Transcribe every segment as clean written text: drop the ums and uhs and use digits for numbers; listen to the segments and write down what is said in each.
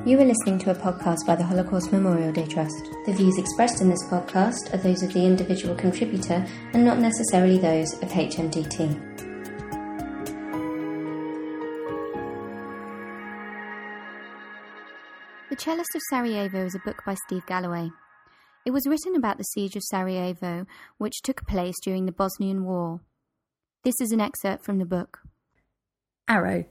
You are listening to a podcast by the Holocaust Memorial Day Trust. The views expressed in this podcast are those of the individual contributor and not necessarily those of HMDT. The Cellist of Sarajevo is a book by Steve Galloway. It was written about the siege of Sarajevo, which took place during the Bosnian War. This is an excerpt from the book. Arrow.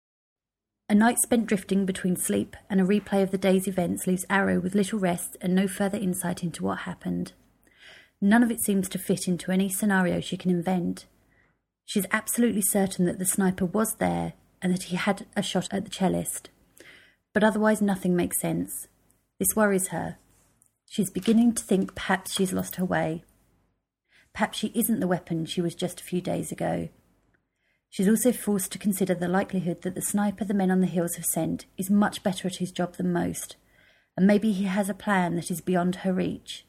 A night spent drifting between sleep and a replay of the day's events leaves Arrow with little rest and no further insight into what happened. None of it seems to fit into any scenario she can invent. She's absolutely certain that the sniper was there and that he had a shot at the cellist. But otherwise nothing makes sense. This worries her. She's beginning to think perhaps she's lost her way. Perhaps she isn't the weapon she was just a few days ago. She's also forced to consider the likelihood that the sniper the men on the hills have sent is much better at his job than most, and maybe he has a plan that is beyond her reach.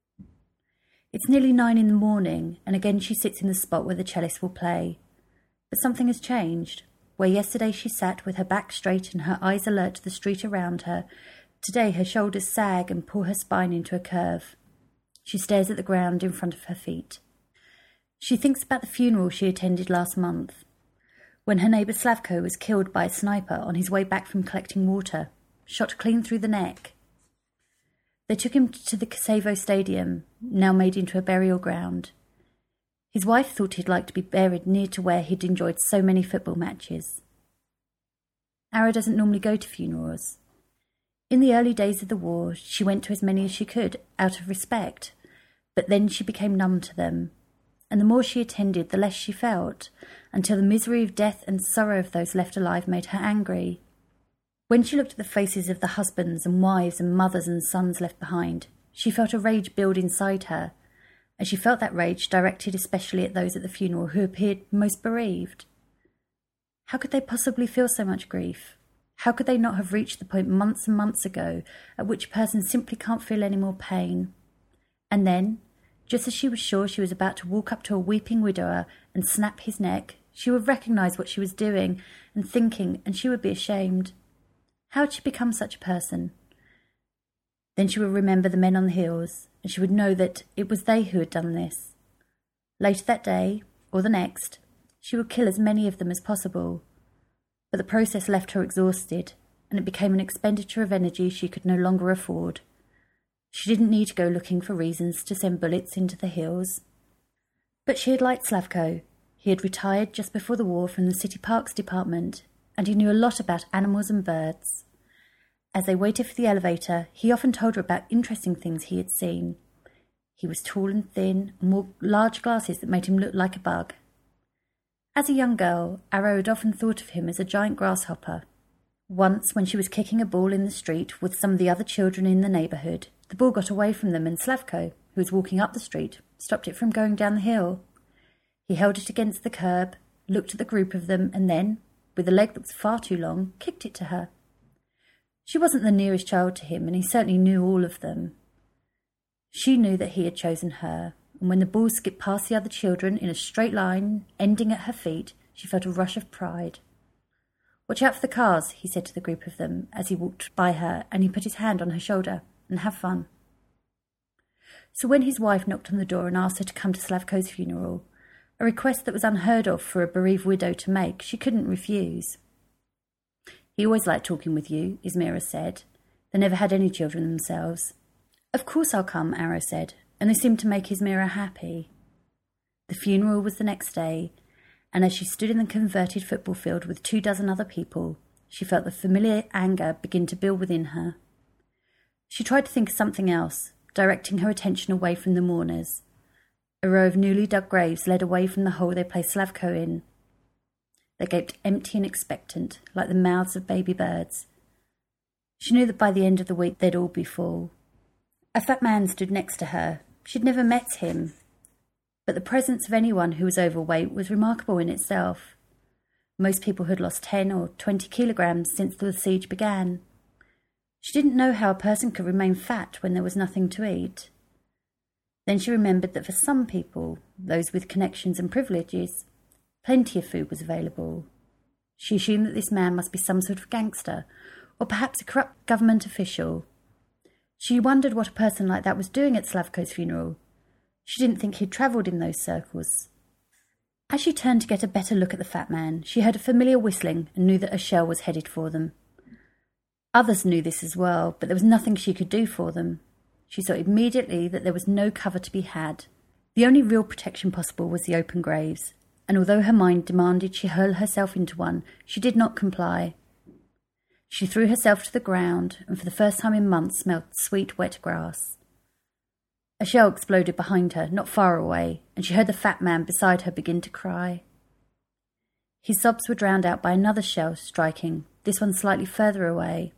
It's nearly 9 a.m, and again she sits in the spot where the cellist will play. But something has changed. Where yesterday she sat with her back straight and her eyes alert to the street around her, today her shoulders sag and pull her spine into a curve. She stares at the ground in front of her feet. She thinks about the funeral she attended last month, when her neighbour Slavko was killed by a sniper on his way back from collecting water, shot clean through the neck. They took him to the Kosovo Stadium, now made into a burial ground. His wife thought he'd like to be buried near to where he'd enjoyed so many football matches. Arrow doesn't normally go to funerals. In the early days of the war, she went to as many as she could, out of respect, but then she became numb to them, and the more she attended, the less she felt, until the misery of death and sorrow of those left alive made her angry. When she looked at the faces of the husbands and wives and mothers and sons left behind, she felt a rage build inside her, and she felt that rage directed especially at those at the funeral who appeared most bereaved. How could they possibly feel so much grief? How could they not have reached the point months and months ago at which a person simply can't feel any more pain? And then, just as she was sure she was about to walk up to a weeping widower and snap his neck, she would recognise what she was doing and thinking, and she would be ashamed. How had she become such a person? Then she would remember the men on the hills, and she would know that it was they who had done this. Later that day, or the next, she would kill as many of them as possible. But the process left her exhausted, and it became an expenditure of energy she could no longer afford. She didn't need to go looking for reasons to send bullets into the hills. But she had liked Slavko. He had retired just before the war from the City Parks Department, and he knew a lot about animals and birds. As they waited for the elevator, he often told her about interesting things he had seen. He was tall and thin, and wore large glasses that made him look like a bug. As a young girl, Arrow had often thought of him as a giant grasshopper. Once, when she was kicking a ball in the street with some of the other children in the neighbourhood, the ball got away from them, and Slavko, who was walking up the street, stopped it from going down the hill. He held it against the curb, looked at the group of them, and then, with a leg that was far too long, kicked it to her. She wasn't the nearest child to him, and he certainly knew all of them. She knew that he had chosen her, and when the ball skipped past the other children in a straight line, ending at her feet, she felt a rush of pride. "Watch out for the cars," he said to the group of them as he walked by her, and he put his hand on her shoulder. "And have fun." So when his wife knocked on the door and asked her to come to Slavko's funeral, a request that was unheard of for a bereaved widow to make, she couldn't refuse. "He always liked talking with you," Ismira said. They never had any children themselves. "Of course I'll come," Arrow said, and they seemed to make Ismira happy. The funeral was the next day, and as she stood in the converted football field with 24 other people, she felt the familiar anger begin to build within her. She tried to think of something else, directing her attention away from the mourners. A row of newly dug graves led away from the hole they placed Slavko in. They gaped empty and expectant, like the mouths of baby birds. She knew that by the end of the week they'd all be full. A fat man stood next to her. She'd never met him, but the presence of anyone who was overweight was remarkable in itself. Most people had lost 10 or 20 kilograms since the siege began. She didn't know how a person could remain fat when there was nothing to eat. Then she remembered that for some people, those with connections and privileges, plenty of food was available. She assumed that this man must be some sort of gangster, or perhaps a corrupt government official. She wondered what a person like that was doing at Slavko's funeral. She didn't think he'd travelled in those circles. As she turned to get a better look at the fat man, she heard a familiar whistling and knew that a shell was headed for them. Others knew this as well, but there was nothing she could do for them. She saw immediately that there was no cover to be had. The only real protection possible was the open graves, and although her mind demanded she hurl herself into one, she did not comply. She threw herself to the ground, and for the first time in months smelled sweet wet grass. A shell exploded behind her, not far away, and she heard the fat man beside her begin to cry. His sobs were drowned out by another shell striking, this one slightly further away.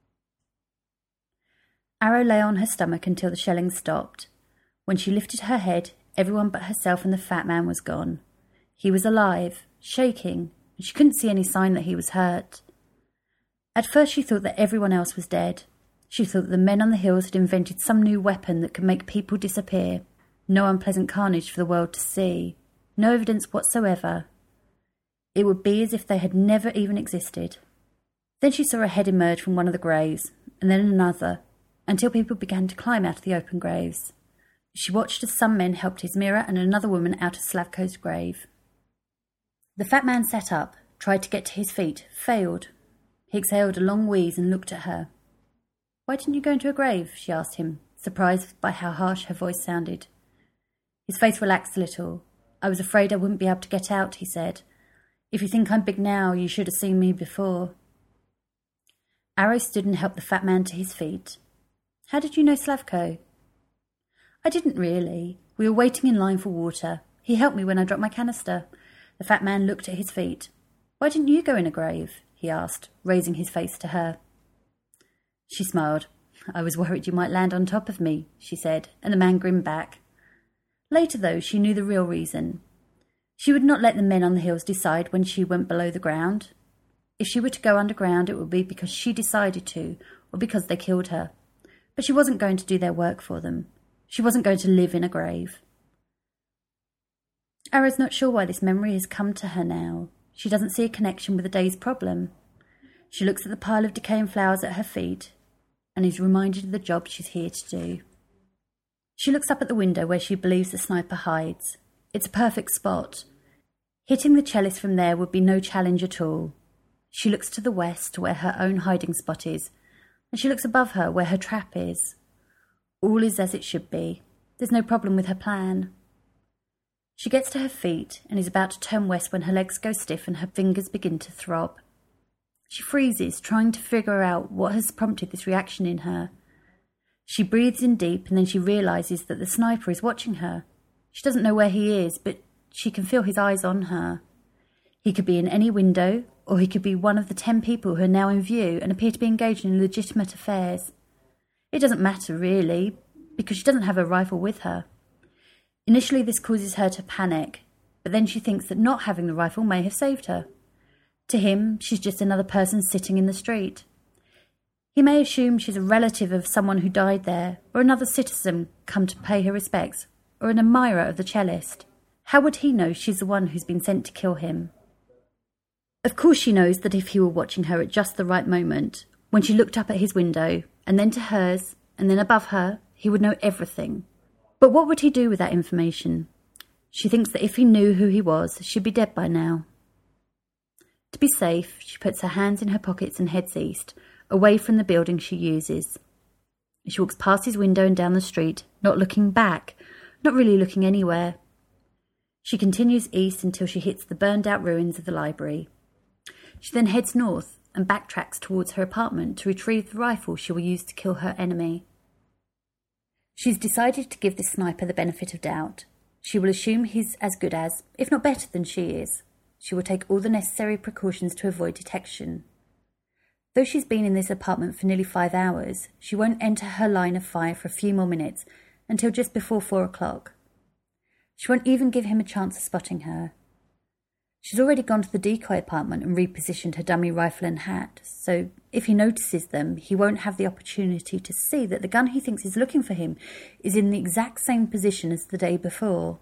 Arrow lay on her stomach until the shelling stopped. When she lifted her head, everyone but herself and the fat man was gone. He was alive, shaking, and she couldn't see any sign that he was hurt. At first she thought that everyone else was dead. She thought that the men on the hills had invented some new weapon that could make people disappear. No unpleasant carnage for the world to see. No evidence whatsoever. It would be as if they had never even existed. Then she saw a head emerge from one of the graves, and then another, until people began to climb out of the open graves. She watched as some men helped Izmira and another woman out of Slavko's grave. The fat man sat up, tried to get to his feet, failed. He exhaled a long wheeze and looked at her. "Why didn't you go into a grave?" she asked him, surprised by how harsh her voice sounded. His face relaxed a little. "I was afraid I wouldn't be able to get out," he said. "If you think I'm big now, you should have seen me before." Arrow stood and helped the fat man to his feet. "How did you know Slavko?" "I didn't really. We were waiting in line for water. He helped me when I dropped my canister." The fat man looked at his feet. "Why didn't you go in a grave?" he asked, raising his face to her. She smiled. "I was worried you might land on top of me," she said, and the man grinned back. Later, though, she knew the real reason. She would not let the men on the hills decide when she went below the ground. If she were to go underground, it would be because she decided to, or because they killed her. But she wasn't going to do their work for them. She wasn't going to live in a grave. Arrow's not sure why this memory has come to her now. She doesn't see a connection with the day's problem. She looks at the pile of decaying flowers at her feet and is reminded of the job she's here to do. She looks up at the window where she believes the sniper hides. It's a perfect spot. Hitting the cellist from there would be no challenge at all. She looks to the west where her own hiding spot is, and she looks above her where her trap is. All is as it should be. There's no problem with her plan. She gets to her feet and is about to turn west when her legs go stiff and her fingers begin to throb. She freezes, trying to figure out what has prompted this reaction in her. She breathes in deep and then she realises that the sniper is watching her. She doesn't know where he is, but she can feel his eyes on her. He could be in any window, or he could be one of the 10 people who are now in view and appear to be engaged in legitimate affairs. It doesn't matter, really, because she doesn't have a rifle with her. Initially, this causes her to panic, but then she thinks that not having the rifle may have saved her. To him, she's just another person sitting in the street. He may assume she's a relative of someone who died there, or another citizen come to pay her respects, or an admirer of the cellist. How would he know she's the one who's been sent to kill him? Of course she knows that if he were watching her at just the right moment, when she looked up at his window, and then to hers, and then above her, he would know everything. But what would he do with that information? She thinks that if he knew who he was, she'd be dead by now. To be safe, she puts her hands in her pockets and heads east, away from the building she uses. She walks past his window and down the street, not looking back, not really looking anywhere. She continues east until she hits the burned-out ruins of the library. She then heads north and backtracks towards her apartment to retrieve the rifle she will use to kill her enemy. She's decided to give this sniper the benefit of doubt. She will assume he's as good as, if not better than she is. She will take all the necessary precautions to avoid detection. Though she's been in this apartment for nearly 5 hours, she won't enter her line of fire for a few more minutes until just before 4 o'clock. She won't even give him a chance of spotting her. She's already gone to the decoy apartment and repositioned her dummy rifle and hat, so if he notices them, he won't have the opportunity to see that the gun he thinks is looking for him is in the exact same position as the day before.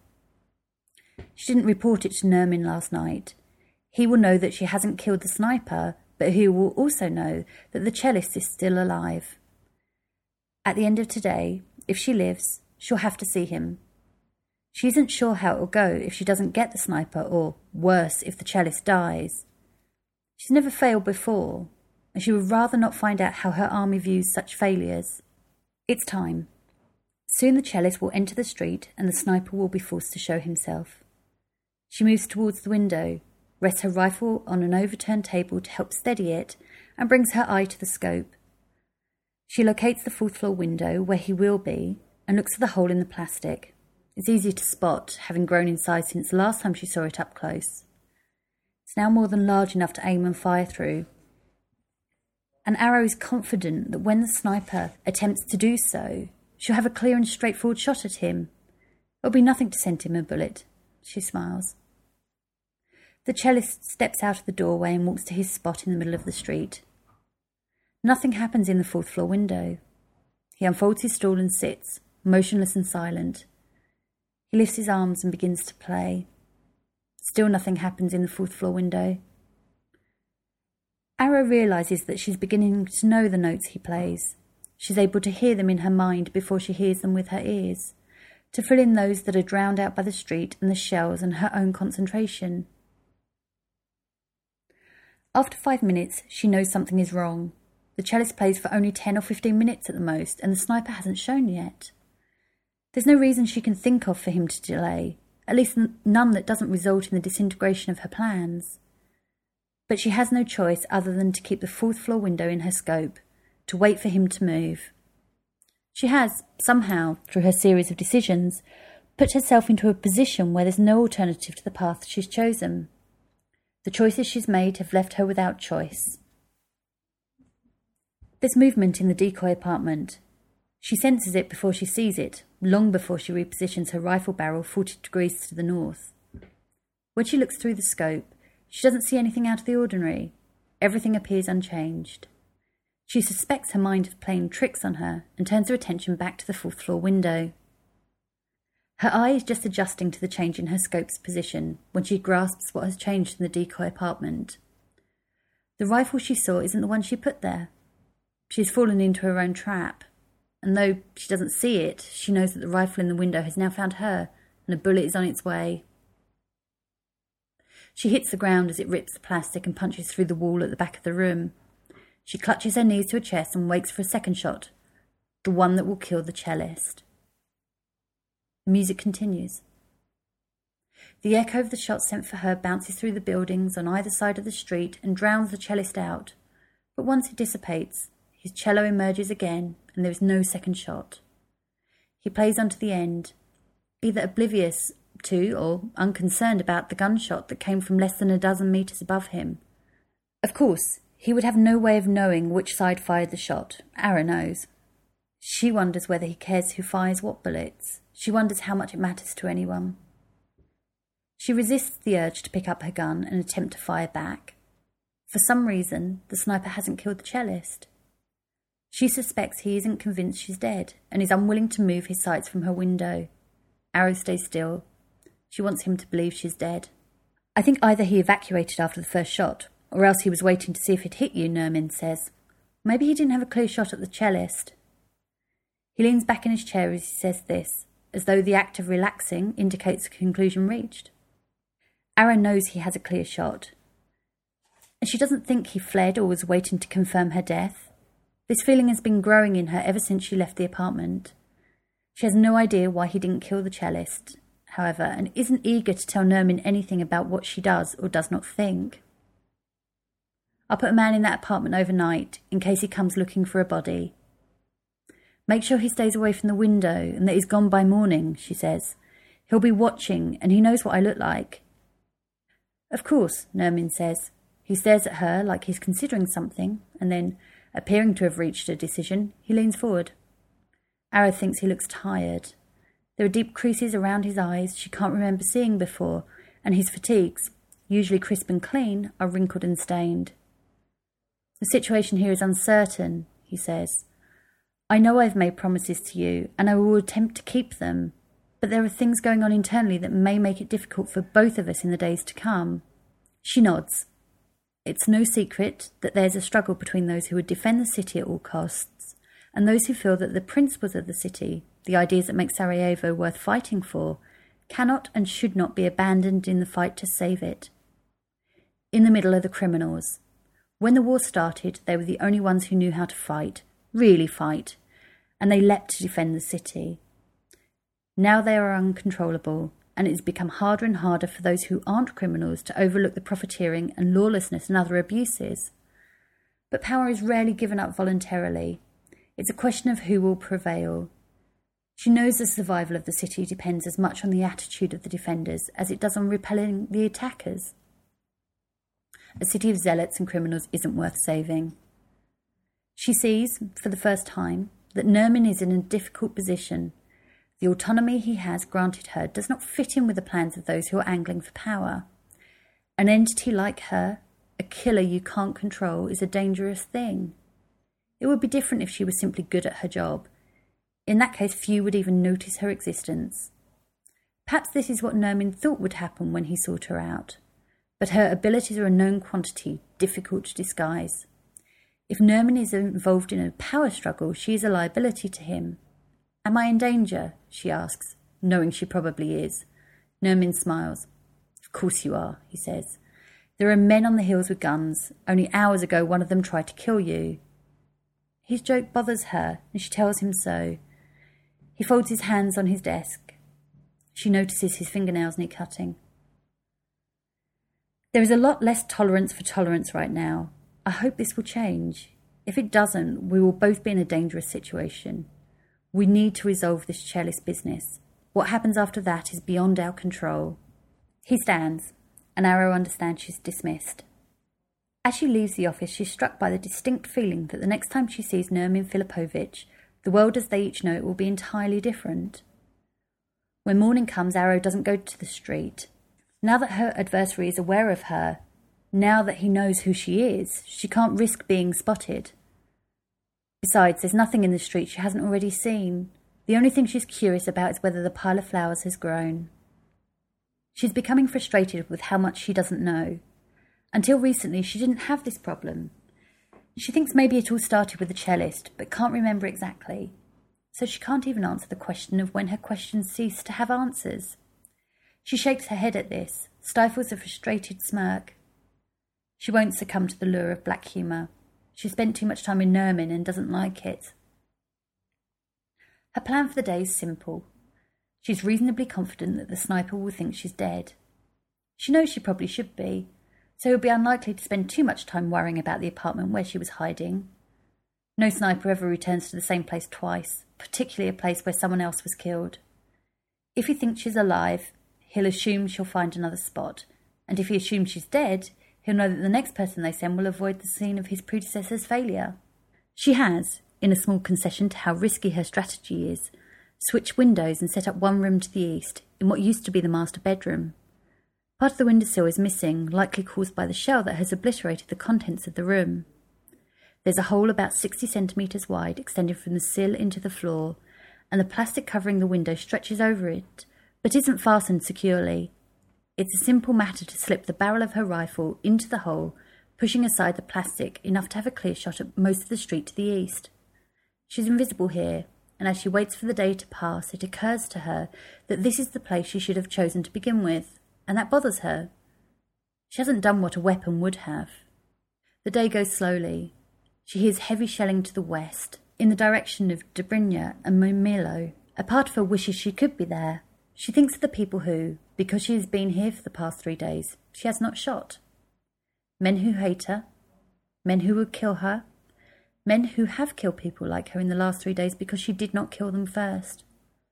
She didn't report it to Nermin last night. He will know that she hasn't killed the sniper, but he will also know that the cellist is still alive. At the end of today, if she lives, she'll have to see him. She isn't sure how it will go if she doesn't get the sniper, or, worse, if the cellist dies. She's never failed before, and she would rather not find out how her army views such failures. It's time. Soon the cellist will enter the street, and the sniper will be forced to show himself. She moves towards the window, rests her rifle on an overturned table to help steady it, and brings her eye to the scope. She locates the fourth-floor window, where he will be, and looks for the hole in the plastic. It's easy to spot, having grown in size since the last time she saw it up close. It's now more than large enough to aim and fire through. And Arrow is confident that when the sniper attempts to do so, she'll have a clear and straightforward shot at him. It'll be nothing to send him a bullet. She smiles. The cellist steps out of the doorway and walks to his spot in the middle of the street. Nothing happens in the fourth-floor window. He unfolds his stool and sits, motionless and silent. He lifts his arms and begins to play. Still nothing happens in the fourth-floor window. Arrow realises that she's beginning to know the notes he plays. She's able to hear them in her mind before she hears them with her ears, to fill in those that are drowned out by the street and the shells and her own concentration. After 5 minutes, she knows something is wrong. The cellist plays for only 10 or 15 minutes at the most, and the sniper hasn't shown yet. There's no reason she can think of for him to delay, at least none that doesn't result in the disintegration of her plans. But she has no choice other than to keep the fourth-floor window in her scope, to wait for him to move. She has, somehow, through her series of decisions, put herself into a position where there's no alternative to the path she's chosen. The choices she's made have left her without choice. There's movement in the decoy apartment. She senses it before she sees it, long before she repositions her rifle barrel 40 degrees to the north. When she looks through the scope, she doesn't see anything out of the ordinary. Everything appears unchanged. She suspects her mind of playing tricks on her and turns her attention back to the fourth-floor window. Her eye is just adjusting to the change in her scope's position when she grasps what has changed in the decoy apartment. The rifle she saw isn't the one she put there. She's fallen into her own trap, and though she doesn't see it, she knows that the rifle in the window has now found her, and a bullet is on its way. She hits the ground as it rips the plastic and punches through the wall at the back of the room. She clutches her knees to her chest and waits for a second shot, the one that will kill the cellist. The music continues. The echo of the shot sent for her bounces through the buildings on either side of the street and drowns the cellist out, but once it dissipates, his cello emerges again, and there is no second shot. He plays on to the end, either oblivious to or unconcerned about the gunshot that came from less than a dozen metres above him. Of course, he would have no way of knowing which side fired the shot. Arrow knows. She wonders whether he cares who fires what bullets. She wonders how much it matters to anyone. She resists the urge to pick up her gun and attempt to fire back. For some reason, the sniper hasn't killed the cellist. She suspects he isn't convinced she's dead and is unwilling to move his sights from her window. Arrow stays still. She wants him to believe she's dead. I think either he evacuated after the first shot, or else he was waiting to see if it hit you, Nermin says. Maybe he didn't have a clear shot at the cellist. He leans back in his chair as he says this, as though the act of relaxing indicates the conclusion reached. Arrow knows he has a clear shot, and she doesn't think he fled or was waiting to confirm her death. This feeling has been growing in her ever since she left the apartment. She has no idea why he didn't kill the cellist, however, and isn't eager to tell Nermin anything about what she does or does not think. I'll put a man in that apartment overnight, in case he comes looking for a body. Make sure he stays away from the window and that he's gone by morning, she says. He'll be watching, and he knows what I look like. Of course, Nermin says. He stares at her like he's considering something, and then, appearing to have reached a decision, he leans forward. Arrow thinks he looks tired. There are deep creases around his eyes she can't remember seeing before, and his fatigues, usually crisp and clean, are wrinkled and stained. The situation here is uncertain, he says. I know I've made promises to you, and I will attempt to keep them, but there are things going on internally that may make it difficult for both of us in the days to come. She nods. It's no secret that there's a struggle between those who would defend the city at all costs and those who feel that the principles of the city, the ideas that make Sarajevo worth fighting for, cannot and should not be abandoned in the fight to save it. In the middle are the criminals. When the war started, they were the only ones who knew how to fight, really fight, and they leapt to defend the city. Now they are uncontrollable, and it has become harder and harder for those who aren't criminals to overlook the profiteering and lawlessness and other abuses. But power is rarely given up voluntarily. It's a question of who will prevail. She knows the survival of the city depends as much on the attitude of the defenders as it does on repelling the attackers. A city of zealots and criminals isn't worth saving. She sees, for the first time, that Nermin is in a difficult position. The autonomy he has granted her does not fit in with the plans of those who are angling for power. An entity like her, a killer you can't control, is a dangerous thing. It would be different if she was simply good at her job. In that case, few would even notice her existence. Perhaps this is what Nermin thought would happen when he sought her out. But her abilities are a known quantity, difficult to disguise. If Nermin is involved in a power struggle, she is a liability to him. "Am I in danger?" she asks, knowing she probably is. Nermin smiles. "Of course you are," he says. "There are men on the hills with guns. Only hours ago one of them tried to kill you." His joke bothers her, and she tells him so. He folds his hands on his desk. She notices his fingernails need cutting. "There is a lot less tolerance for tolerance right now. I hope this will change. If it doesn't, we will both be in a dangerous situation. We need to resolve this cellist business. What happens after that is beyond our control." He stands, and Arrow understands she's dismissed. As she leaves the office, she's struck by the distinct feeling that the next time she sees Nermin Filipovich, the world as they each know it will be entirely different. When morning comes, Arrow doesn't go to the street. Now that her adversary is aware of her, now that he knows who she is, she can't risk being spotted. Besides, there's nothing in the street she hasn't already seen. The only thing she's curious about is whether the pile of flowers has grown. She's becoming frustrated with how much she doesn't know. Until recently, she didn't have this problem. She thinks maybe it all started with the cellist, but can't remember exactly. So she can't even answer the question of when her questions cease to have answers. She shakes her head at this, stifles a frustrated smirk. She won't succumb to the lure of black humour. She spent too much time with Nermin and doesn't like it. Her plan for the day is simple. She's reasonably confident that the sniper will think she's dead. She knows she probably should be, so it would be unlikely to spend too much time worrying about the apartment where she was hiding. No sniper ever returns to the same place twice, particularly a place where someone else was killed. If he thinks she's alive, he'll assume she'll find another spot, and if he assumes she's dead, he'll know that the next person they send will avoid the scene of his predecessor's failure. She has, in a small concession to how risky her strategy is, switched windows and set up one room to the east, in what used to be the master bedroom. Part of the windowsill is missing, likely caused by the shell that has obliterated the contents of the room. There's a hole about 60 centimetres wide, extending from the sill into the floor, and the plastic covering the window stretches over it, but isn't fastened securely. It's a simple matter to slip the barrel of her rifle into the hole, pushing aside the plastic enough to have a clear shot at most of the street to the east. She's invisible here, and as she waits for the day to pass, it occurs to her that this is the place she should have chosen to begin with, and that bothers her. She hasn't done what a weapon would have. The day goes slowly. She hears heavy shelling to the west, in the direction of Dobrynya and Mumilo. A part of her wishes she could be there. She thinks of the people who, because she has been here for the past 3 days, she has not shot. Men who hate her, men who would kill her, men who have killed people like her in the last 3 days because she did not kill them first.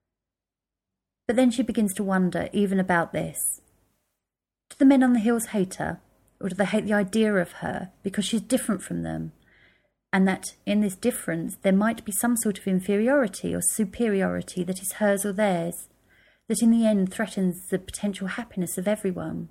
But then she begins to wonder even about this. Do the men on the hills hate her, or do they hate the idea of her because she's different from them, and that in this difference there might be some sort of inferiority or superiority that is hers or theirs, that in the end threatens the potential happiness of everyone?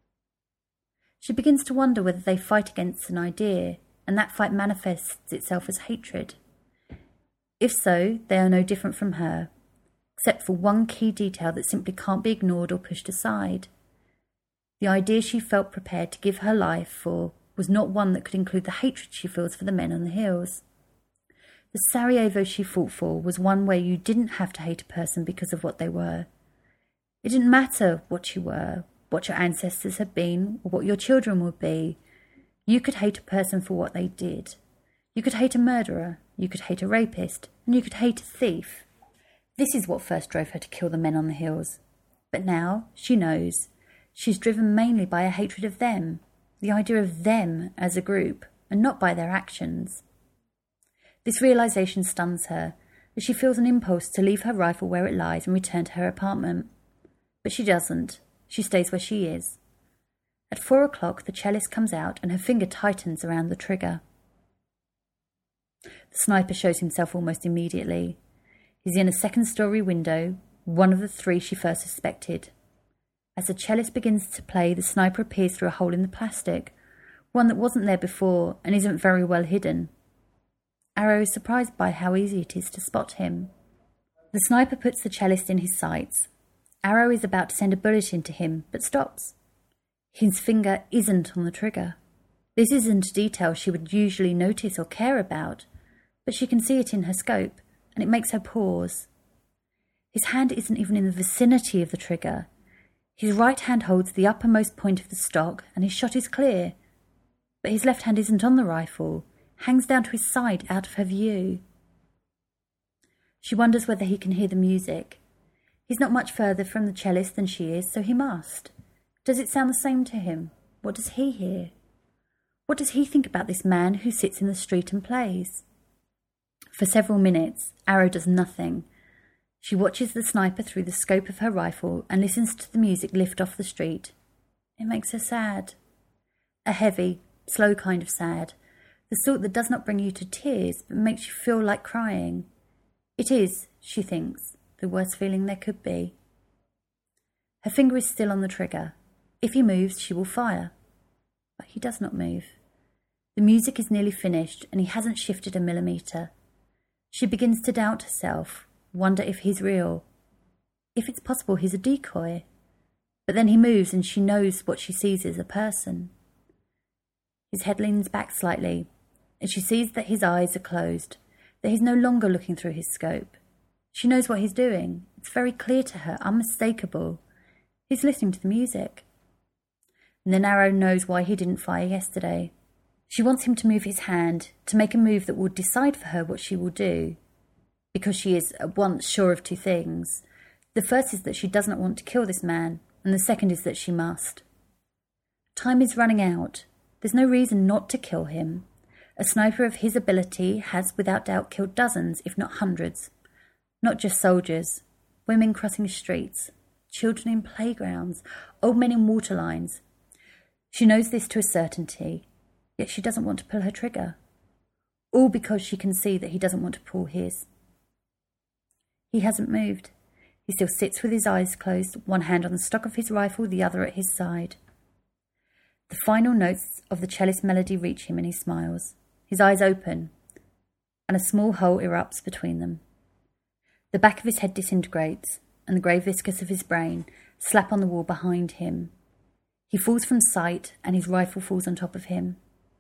She begins to wonder whether they fight against an idea, and that fight manifests itself as hatred. If so, they are no different from her, except for one key detail that simply can't be ignored or pushed aside. The idea she felt prepared to give her life for was not one that could include the hatred she feels for the men on the hills. The Sarajevo she fought for was one where you didn't have to hate a person because of what they were. It didn't matter what you were, what your ancestors had been, or what your children would be. You could hate a person for what they did. You could hate a murderer, you could hate a rapist, and you could hate a thief. This is what first drove her to kill the men on the hills. But now she knows. She's driven mainly by a hatred of them, the idea of them as a group, and not by their actions. This realization stuns her, as she feels an impulse to leave her rifle where it lies and return to her apartment. But she doesn't. She stays where she is. At 4 o'clock, the cellist comes out and her finger tightens around the trigger. The sniper shows himself almost immediately. He's in a second-story window, one of the 3 she first suspected. As the cellist begins to play, the sniper appears through a hole in the plastic, one that wasn't there before and isn't very well hidden. Arrow is surprised by how easy it is to spot him. The sniper puts the cellist in his sights. Arrow is about to send a bullet into him, but stops. His finger isn't on the trigger. This isn't a detail she would usually notice or care about, but she can see it in her scope, and it makes her pause. His hand isn't even in the vicinity of the trigger. His right hand holds the uppermost point of the stock, and his shot is clear. But his left hand isn't on the rifle, hangs down to his side out of her view. She wonders whether he can hear the music. He's not much further from the cellist than she is, so he must. Does it sound the same to him? What does he hear? What does he think about this man who sits in the street and plays? For several minutes, Arrow does nothing. She watches the sniper through the scope of her rifle and listens to the music lift off the street. It makes her sad. A heavy, slow kind of sad. The sort that does not bring you to tears, but makes you feel like crying. It is, she thinks, the worst feeling there could be. Her finger is still on the trigger. If he moves, she will fire. But he does not move. The music is nearly finished, and he hasn't shifted a millimetre. She begins to doubt herself, wonder if he's real. If it's possible he's a decoy. But then he moves, and she knows what she sees is a person. His head leans back slightly, and she sees that his eyes are closed, that he's no longer looking through his scope. She knows what he's doing. It's very clear to her, unmistakable. He's listening to the music. And then Arrow knows why he didn't fire yesterday. She wants him to move his hand, to make a move that will decide for her what she will do. Because she is at once sure of 2 things. The first is that she does not want to kill this man, and the second is that she must. Time is running out. There's no reason not to kill him. A sniper of his ability has without doubt killed dozens, if not hundreds. Not just soldiers, women crossing streets, children in playgrounds, old men in water lines. She knows this to a certainty, yet she doesn't want to pull her trigger. All because she can see that he doesn't want to pull his. He hasn't moved. He still sits with his eyes closed, one hand on the stock of his rifle, the other at his side. The final notes of the cellist melody reach him and he smiles. His eyes open, and a small hole erupts between them. The back of his head disintegrates, and the grey viscous of his brain slap on the wall behind him. He falls from sight, and his rifle falls on top of him.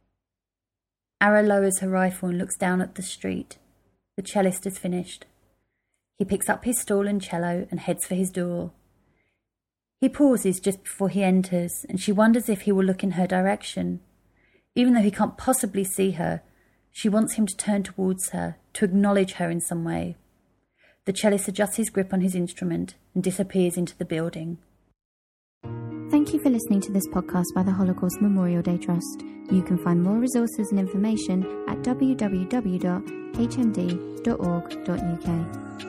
Arrow lowers her rifle and looks down at the street. The cellist is finished. He picks up his stool and cello and heads for his door. He pauses just before he enters, and she wonders if he will look in her direction. Even though he can't possibly see her, she wants him to turn towards her, to acknowledge her in some way. The cellist adjusts his grip on his instrument and disappears into the building. Thank you for listening to this podcast by the Holocaust Memorial Day Trust. You can find more resources and information at www.hmd.org.uk.